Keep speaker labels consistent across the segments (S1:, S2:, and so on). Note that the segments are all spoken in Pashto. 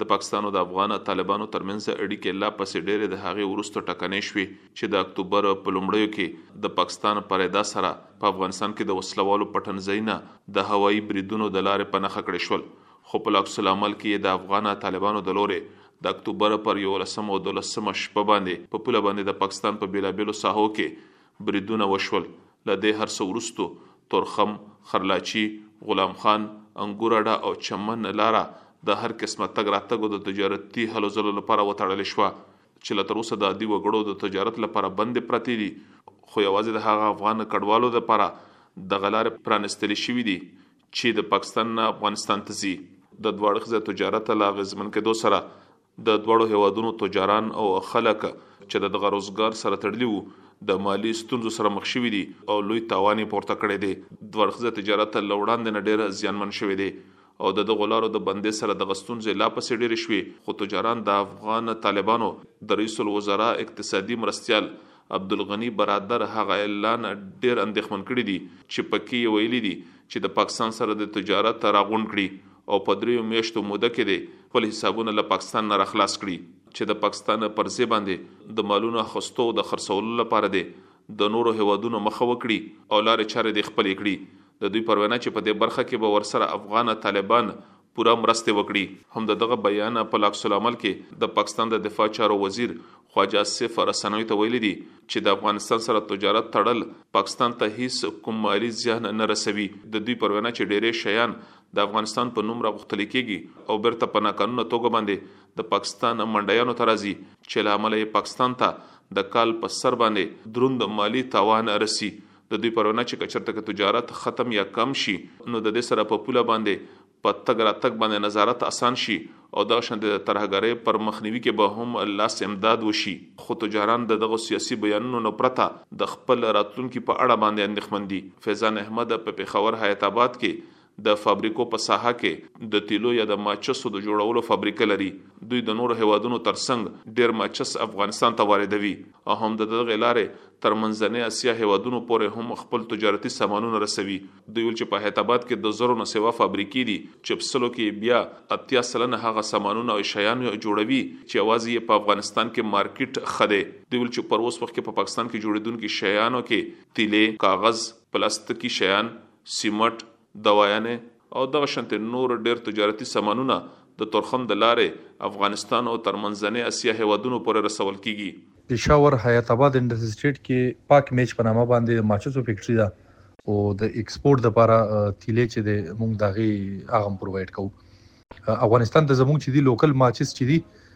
S1: د پاکستان او د افغان طالبانو ترمنځ اړیکې لا پسې ډېرې د هغې وروسته ټکنۍ شوې چې د اکتوبر په لومړیو کې د پاکستان پر ادا سره په افغانستان کې د وسلوالو پټنځایونه د هوایي بریدونو د لارې په نښه کړې شول، خو په عکس العمل کې د افغان طالبانو د لورې د اکتوبر پر 11 او 12 شپه باندې په پوله باندې د پاکستان په بیلابیلو ساحو کې بریدونه وشول. لدې هر څه وروسته تورخم، خرلاچی، غلام خان، انګوراډا او چمن لاره د هر قسمه تګ راتګ د تجارتي هلو ځلو لپاره وتړل شوه چې له تر اوسه د عادي وګړو د تجارت لپاره بندې پرتې دي، خو یوازې د هغه افغان کډوالو لپاره د غلارې پرانستل شوي دي چې د پاکستان نه افغانستان ته ځي. د دوه اړخیزه تجارت له اغیزمن کېدو سره د دواړو هیوادونو تجاران او خلک چې د دغه روزګار سره تړلي وو د مالی ستونزو سره مخ شوي دي او لوی تاوان پورته کړی دی. دوه اړخیزه تجارت له وړاندې نه ډېر زیانمن شوی دی او د دغو لارو د بندۍ سره د ستونزې لا پسې ډېرې شوې، خو تجاران د افغان طالبانو د رئیس الوزرا اقتصادي مرستیال عبدالغنی برادر هغه اعلان ډېر اندېښمن کړي دي چې پکې ویلي دي چې د پاکستان سره د تجارت راغونډ کړي او په 3 میاشتو موده کې دي خپل حسابونه له پاکستان نه راخلاص کړي چې د پاکستان پر ځای باندې د مالونو اخیستو د خرڅولو لپاره دي د نورو هیوادونو مخه وکړي او لارې چارې دې خپلې کړي. د دوی پروینه چې په دې برخه کې به ورسره افغان طالبان پورا مرسته وکړي. هم دغه بیان په عکس العمل کې د پاکستان د دفاع چارو وزیر خواجه آصف رسنوي ته ویلي دي چې د افغانستان سره تجارت تړل پاکستان ته هیڅ کوم مالی زیان نه رسوي. د دوی پروینه چې ډېرې شیان د افغانستان په نوم راغوښتل کېږي او بیرته په ناقانونه توګه باندې د پاکستان منډیانو ته راځي چې له امله پاکستان ته د کال په سر باندې دروند مالی تاوان رسي. د دوی پرونه چې کچرته تجارت ختم یا کم شي نو د دې سره په پوله باندې په تګ راتګ باندې نظارت آسان شي او د شند ترهګرۍ پر مخنیوي کې به هم لاس امداد وشي. خو تجاران دغه سیاسي بیانونو نه پرته د خپل راتلونکو په اړه باندې اندېښمن دي. فیضان احمد په پیښور حیات آباد کې د فابریکو په ساحه کې د تیلو یا د ماچسو د جوړولو فابریکه لري. دوی د نورو هیوادونو ترڅنګ ډیر ماچس افغانستان ته واردوي او هم د دغه لارې تر منځنۍ اسیا هیوادونو پورې هم خپل تجارتي سامانونه رسوي. دوی ول چې په حیات آباد کې د زرو نه سیوا فابریکې دي چې په سلو کې بیا 80% هغه سامانونه او شیان جوړوي چې اوازې په افغانستان کې مارکیټ خده. دوی ول چې پر اوس وخت کې په پاکستان کې جوړیدونکو شیانو کې تیلې، کاغذ، پلاستیکي شیان، سیمنټ، دوايانې او دغه شنت نور ډیر تجارتي سامانونه د تورخم د لارې افغانستان او ترمنځنۍ اسیا هیوادونو پورې رسول کیږي.
S2: پېښور حیات آباد انډستری سټیټ کې پاک میچ په نامه باندې ماچسو فیکټری ده او د ایکسپورټ لپاره تیلې چې د موږ دغه اغم پرووایډ کوو. افغانستان ته زموږ چې دی لوکل ماچس چې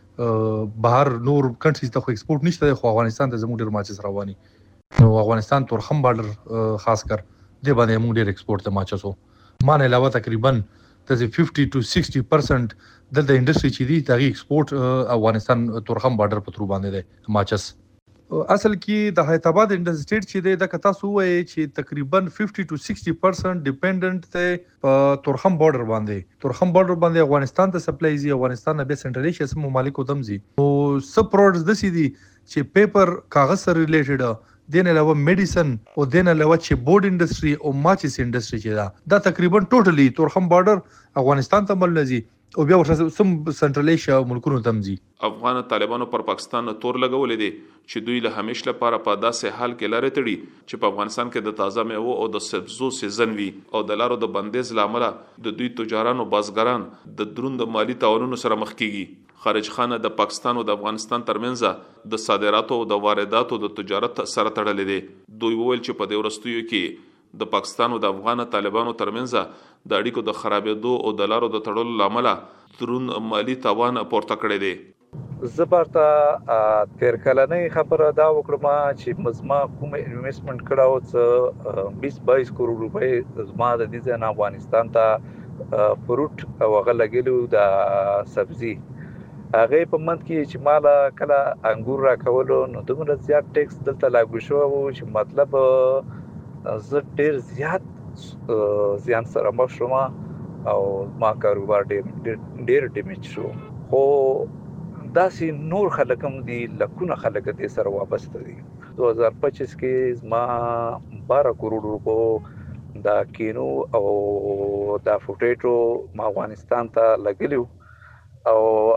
S2: دی بهر نور کنټریز ته خو ایکسپورټ نشته، خو افغانستان ته زموږ ډیر ماچس رواني. نو افغانستان تورخم بارډر خاص کر د باندې موږ ډیر ایکسپورټ ته ماچسو مان علاوه تقریبا د 50 to 60% د انډستری چې دی د ایکسپورټ افغانستان تورخم بارډر په تر باندې دی ماچس. اصل کې د حیات آباد انډستری سټیټ چې دی د کتا سو وای چې تقریبا 50 to 60% ډیپندنٹ ته په تورخم بارډر باندې افغانستان ته سپلای زی افغانستان نه به سنټرل ایشیا سم ممالک ودم زی او سب پروډکټس د سي دي چې پیپر کاغذ سره ریلیټډ دین علاوه میډیسن او دین علاوه چې بورډ انډستری او ماچس انډستری چې دا تقریبا ټوټلی تورخم بارډر افغانستان ته ملنځي او بیا ورته سم سنټرل ایشیا ملکونو تمځي.
S1: افغان طالبانو پر پاکستان تور لګولې دي چې دوی له همیش لپاره په داسې حال کې لارې تړي چې په افغانستان کې د تازه میوه او د سبزو سیزن وي او د لارو د بندیز لامل د دوی تجاران او بازګران د دروند مالی تاوانونو سره مخ کیږي. خارج خانه د پاکستان او د افغانستان ترمنځ د صادراتو او د وارداتو د تجارت سره تړلې دي. دوی وویل چې په دې ورستیو کې د پاکستان او د افغان طالبانو ترمنځ د اړیکو د خرابېدو او د لارو د تړلو لامل درون مالی تاوان پورته کړی دی.
S3: زبرته تیر کلنې خبره دا وکړم چې مزما کوم انویسټمنټ کړاو څه 20-22 کروڑ روپے زما د دې ځای افغانستان ته فروټ او غلګلو د سبزی هغه په منځ کې چې مالا کله انګور را کولو نو دومره زیات ټیکس دلته لاګو شو چې مطلب زه ډیر زیات زیان سره مخ شوم او ما کاروبار ډیر ډیمیج شو. خو داسې نور خلک هم دي لکونه خلک دې سره وابسته دي. 2025 کې زما 12 کروڑ روپو دا کینو او دا فوټیټو ما افغانستان ته لګلیو او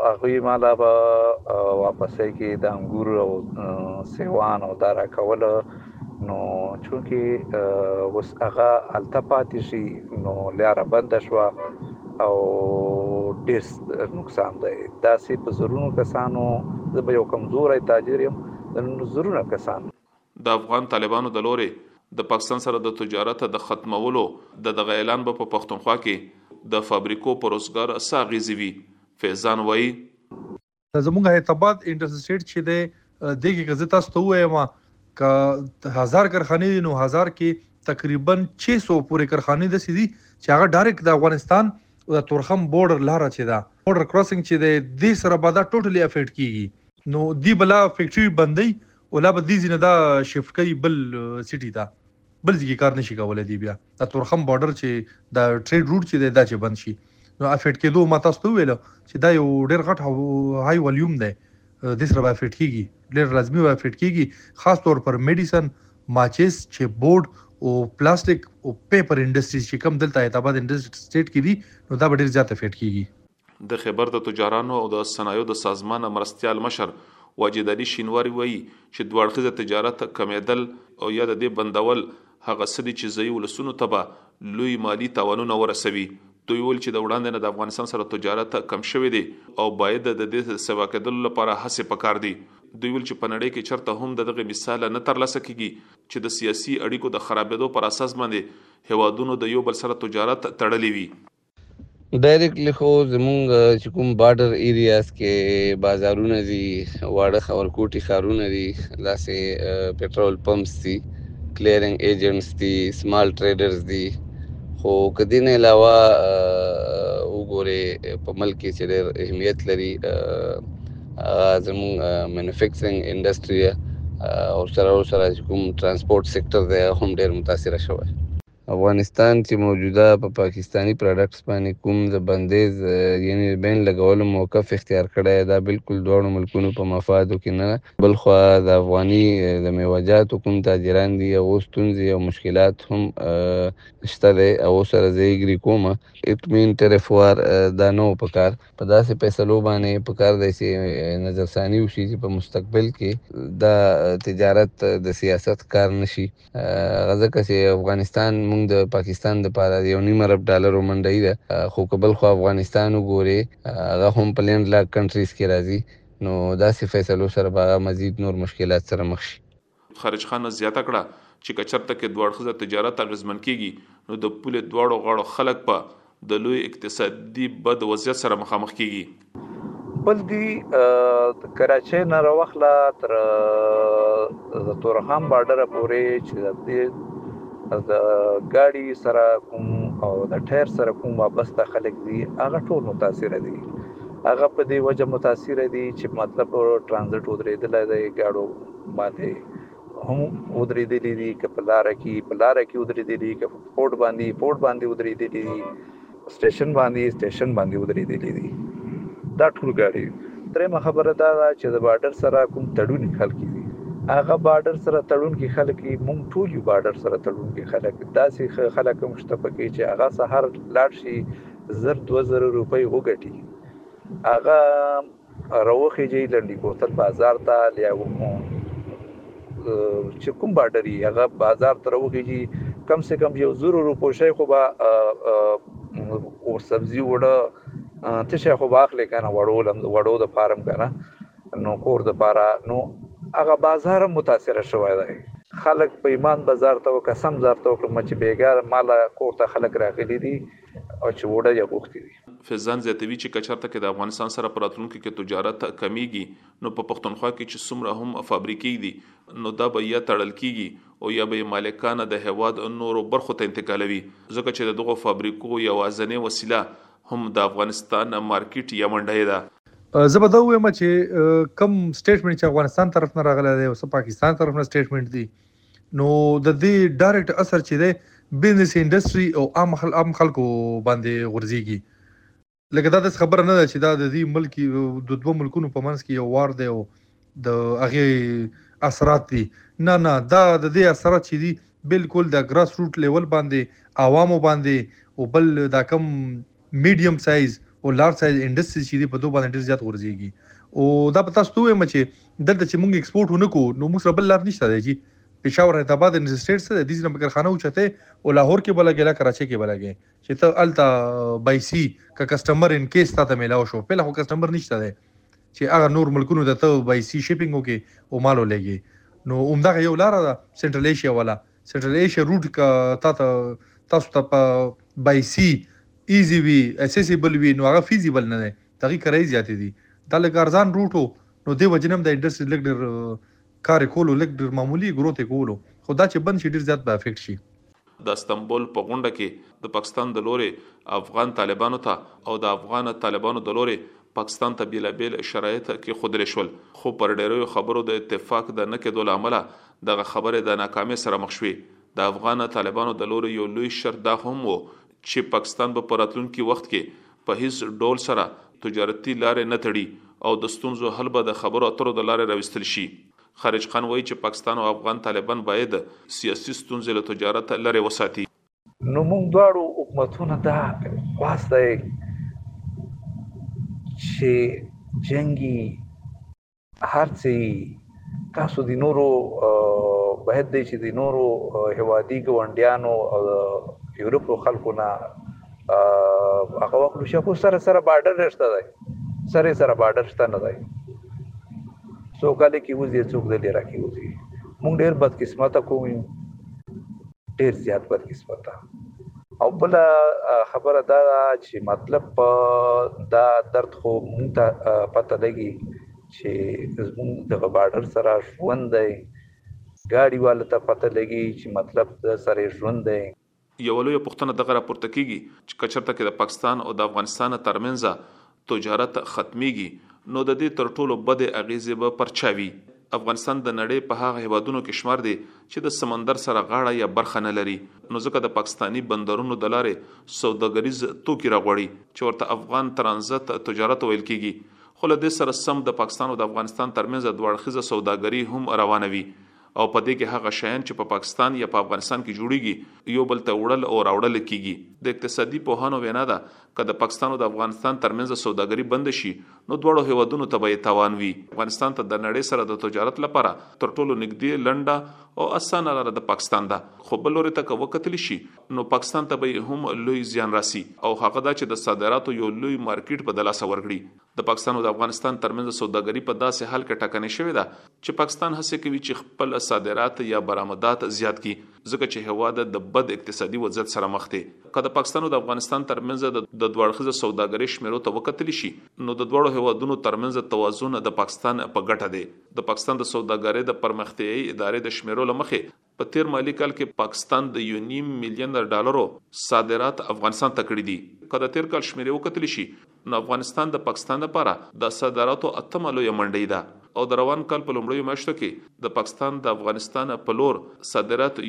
S3: هغوی مالا به واپسې کې د انګور او سیوان او دا راکوله نو چونکې اوس هغه هلته پاتې شي نو لاره بنده شوه او ډېر نقصان دی. داسې په زرونو کسانو زه به یو کمزوری تاجر یم د زرونه کسان
S1: د افغان طالبانو د لورې د پاکستان سره د تجارت د ختمولو دغه اعلان به په پښتونخوا کې د فابریکو پر روزګار ساغیزي وي. فیضان وایي
S2: زموږ هیتاباد انډسټریټ چې دی دغه غزه تاسو ته وایم ک 1000 کارخانې دي نو 1000 کې تقریبا 600 پورې کارخانې د سيدي چې هغه ډایرکټ د افغانستان د تورخم بورډر لاره چې دا بورډر کراسینګ چې د سره بادا ټوټلی افیکټ کیږي نو دی بلا فیکټری بندي ولا به دي زنه دا شفټ کوي بل سټی دا بل ځای کار نشي کولای دی بیا د تورخم بورډر چې د ټریډ روټ چې دا چې بند شي نو افیکټ کېدو ما تاسو ته ویل چې دا یو ډېر غټ هاي والیوم دی د سره افیکټ کیږي ډېر لازمي افیکټ کیږي خاص طور پر میډیسن ماچس چې بورډ او پلاستیک او پیپر انډستریز چې کوم دلته هیتاباد انډسټریټ کې دي نو دا ډېر زیات افیکټ کیږي.
S1: د خبر د تجارانو او د صنایعو د سازمان مرستيال مشر واجد علي شینواری وایي چې دوه اړخیزه تجارت کمیدل او یا د دې بندول هغه سدي چې زوی ولسونو ته لوی مالی تاوانونه ورسوي. دوی ول چې د وړاندې نه د افغانستان سره تجارت کم شوی دی او باید د دې سوا کېدل لپاره هڅه پکار دي. دوی ول چې په نړۍ کې چرته هم دغه مثال نه ترلاسه کیږي چې د سیاسي اړیکو د خرابېدو پر اساس باندې هوادونو د یو بل سره تجارت تړلې وي.
S4: ډایرکټلی خو زمونږ چې کوم بارډر ایریاز کې بازارونه دي واړه خورکوټي ښارونه دي داسې پټرول پمپس دي کلیرنګ ایجنټس دي سمال ټریډرز دي خو کدی نه علاوه وګوره په ملک کې چې ډېر اهمیت لري زموږ مینوفیکچرینګ انډسټری او سره کوم ترانسپورت سېکټر دی هم ډېر متاثر شوی. افغانستان چې موجوده په پاکستانی پروډکټس باندې کوم د بندیز یعنی بین لګولو موقف اختیار کړی دا بالکل دوه ملکونو په مفادو کې نه بل خو د افغاني د میوجاتو کوم تاجران دي او ستونزې او مشکلات هم شته دی او سره زیګری کومه اطمین طرفوار دا نو پکار په داسې فیصلو باندې پکار دی چې نظرثانی وشي چې په مستقبل کې دا تجارت د سیاست کار نشي غزه چې افغانستان د پاکستان د پاره یو $1.5 ارب منډي ده خو قبل خو افغانستان وګوري هغه هم په لینډ لاک کنټریز کې راځي نو داسې فیصلو سره به مزید نور مشکلات سره مخ شي.
S1: خارج خان زیاته کړه چې کچرته کې دوه اړخیزه تجارت اغیزمن کیږي نو د پوله دواړو غاړو خلک په د لوی اقتصادي بد وضعیت سره مخامخ کیږي.
S3: بل دی کراچۍ نه راوخله تر د تورخم بارډر پورې چې د ګاډي سره کوم او د ټایر سره کوم وابسته خلک دي هغه ټول متاثر دي. هغه په دې وجه متاثر دي چې مطلب ترانزیت ودرېدل دی ګاډو باندې هم ودرېدلې دي که په لاره کې ودرېدلې دي که پورټ باندې ودرېدلې دي سټیشن باندې ودرېدلې دي دا ټول ګاډي. درېمه خبره دا چې د بارډر سره کوم تړون خلک دي هغه بارډر سره تړون کې خلک مونږ ټول یو بارډر سره تړون کې خلک داسې خلک هم شته پکې چې هغه سهار لاړ شي 1,000-2,000 روپۍ وګټي هغه راوخیږي لنډي کوتل بازار ته یا چې کوم بارډر هغه بازار ته راوخیږي کم سے کم 1,000 روپۍ شي خو به او سبزی وړه ته خو باخلې کنه وړو د فارم کنه نو کور د پاره نو هغه بازار متاثر شوی دی. خلک په ایمان بازار ته قسم زارته وکړم چې بیګار مال کور ته خلک راغلي دي او چې وړه یې غوښتي دي.
S1: فیضان زیاتوي چې کچرته کې د افغانستان سره پراتلونکو کې تجارت کمیږي نو په پښتونخوا کې چې څومره هم فابریکې دي نو دا به یا تړل کیږي او یا به مالکانه د هواد نورو برخو ته انتقالوي ځکه چې دغه فابریکو یو ځنې وسیله هم د افغانستان مارکیټ یا منډه ده.
S2: زه به دا وایم چې کم سټیټمنټ چې افغانستان طرف نه راغلی دی او پاکستان طرف نه سټیټمنټ دی نو د دې ډایرکټ اثر چې دی بزنس انډستری او عام خلکو باندې غورځيږي. لکه دا د خبره نه ده چې دا د دې ملک د دوه ملکونو په منځ کې یو وار دی او د هغه اثرات دي نه دا د دې اثرات چې دي بالکل د ګراس روټ لیول باندې عوامو باندې او بل دا کم میډیم سایز او لارج سایز انډستری چې دی په دوه باندې ډیر زیات ورځيږي او دا په تاسو ته وایم چې دلته چې موږ ایکسپورټ ونکو نو موږ سره بل لار نشته دی چې پېښور حیدرآباد انډستریټ سره د دې نه کارخانه اوچته او لاهور کې بلګه کراچي کې بلګه چې ته التا بایسي کا کسٹمر ان کیس ته ملاو شو په لغه کسٹمر نشته دی چې هغه نور ملکونو ته بایسي شیپینګ وکي او مالو لګي نو عمدغه یو لار ده سنټرل ایشیا والا سنټرل ایشیا روټ کا تاسو ته بایسي ایزی وی اسیسیبل وی نو هغه فیزیبل نه دی دغه کرای زیات دي دا لږ ارزان روټو نو دی وجنم د انډستری لګ کار کولو لګ معمولی ګروت کولو خدا چې بند شي ډیر زیات به افیکټ شي
S1: د استنبول په غونډه کې د پاکستان د لوري افغان طالبانو ته او د افغان طالبانو د لوري پاکستان ته بیلابل شرایط کې خود لري خو پر ډیرو خبرو د اتفاق د نه کېدو لامل د خبره د ناکامۍ سره مخ شوې د افغان طالبانو د لوري یو لوی شرط دا هم وو چې پاکستان به پراتلونکي وخت کې په هیڅ ډول سره تجارتي لارې نه تړي او د ستونزو حل به د خبرو اترو د لارې راوستل شي خارج خان وایي چې پاکستان او افغان طالبان باید سیاسي ستونزې له تجارت لري وساتي
S3: نو موږ دواړو حکومتونه دا واسطه چې جنگي هرڅه تاسو د نورو باید د چې د نورو هوادي ګوندیانو او یورپ خلکو نه هغه وکړو چې سره سره بارډر رښتا دی سره بارډر شته نه دی سو کله کې وځي څوک دې راکې وځي مونږ ډېر بد قسمته کوم ډېر زیات بد قسمته او بل خبره دا چې مطلب دا درد خو مونږ ته پته لګي چې زموږ د بارډر سره ژوند دی ګاډي والا ته پته لګي چې مطلب د سره ژوند دی
S1: یو لوی پښتنه دغه راپورته کیږي چې کچرته کې د پاکستان او د افغانستان ترمنځ تجارت ختميږي نو د دې تر ټولو بد اغیزه به پرچاوي افغانستان د نړۍ په هغه هیوادونو کې شمار دی چې د سمندر سره غاړه یا برخه نه لري نو ځکه د پاکستانی بندرونو د لارې سوداګریز توکي راغړي چې ورته افغان ترانزیت تجارت ویل کیږي خو له دې سره سم د پاکستان او د افغانستان ترمنځ د دوړخیزه سوداګري هم روانوي او په دې کې هغه شیان چې په پاکستان یا په افغانستان کې جوړیږي یو بل ته وړل او راوړل کیږي د اقتصادي پوهانو وینا ده چې د پاکستان او د افغانستان ترمنځ سوداګري بند شي نو دواړو هیوادونو ته به تاوان وي افغانستان ته د نړۍ سره د تجارت لپاره تر ټولو نږدې لنډه او اسانه لاره د پاکستان ده خو بل لوري ته وکتل شي نو پاکستان ته به هم لوی زیان راسي او هغه دا چې د صادراتو یو لوی مارکیټ په دلاسه ورګړي د پاکستان او د افغانستان ترمنځ سوداګري په داسې حال کې ټاکنه شوې ده چې پاکستان هڅه کوي چې خپل صادرات یا برآمدات زیات کړي ځکه چې هوا د بد اقتصادي وضعیت سره مخ دي که د پاکستان او د افغانستان ترمنځ د دوړخیزه سوداګري شمیرو ته وکتل شي نو د دوړو هیوادونو ترمنځ توازن د پاکستان په ګټه دی د پاکستان د سوداګرۍ د پرمختیايي ادارې د شمیرو لمخې په تیر مالی کال کې پاکستان د $1.5 ملیون صادرات افغانستان ته کړی دي که د تیر کال شمیرې وکتل شي نو افغانستان د پاکستان لپاره د صادراتو اتمه لویه منډۍ ده او د روان کال په لومړیو میاشتو کې د پاکستان د افغانستان په لور صادرات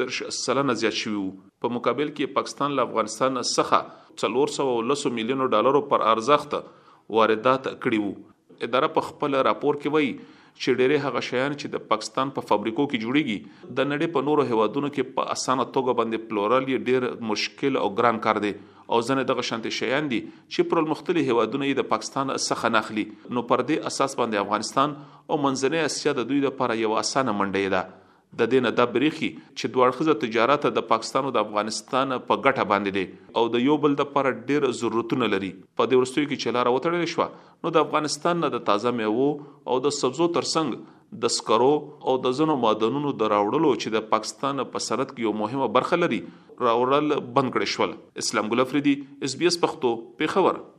S1: 1.3% زیات شوي وو په مقابل کې پاکستان له افغانستان څخه $410 ملیون پر ارزښت واردات کړي وو اداره په خپل راپور کې وایي چې ډېری هغه شیان چې د پاکستان په فابریکو کې جوړیږي د نړۍ په نورو هیوادونو کې په اسانه توګه باندې پلورل یې ډېر مشکل او ګران کار دی او ځنه دغه شانتي شیان دي چې پر مختلفو هیوادونو د پاکستان څخه ناخلي نو پر دې اساس باندې افغانستان او منځنۍ اسیا د دوی لپاره یو اسانه منډه ده د دې نه دا بریخي چې دوړخزه تجارت د پاکستان او د افغانستان په ګټه باندې دي او د یو بل د لپاره ډېر ضرورتونه لري په دې ورستیو کې چې لار وټړل شو نو د افغانستان نه د تازه میوه او د سبزو ترڅنګ د سکرو او د زنو معدنونو د راوړلو چې د پاکستان په سرحد کې یو مهمه برخه لري راوړل بند کړی شول اسلام ګل افریدي SBS پښتو پیښور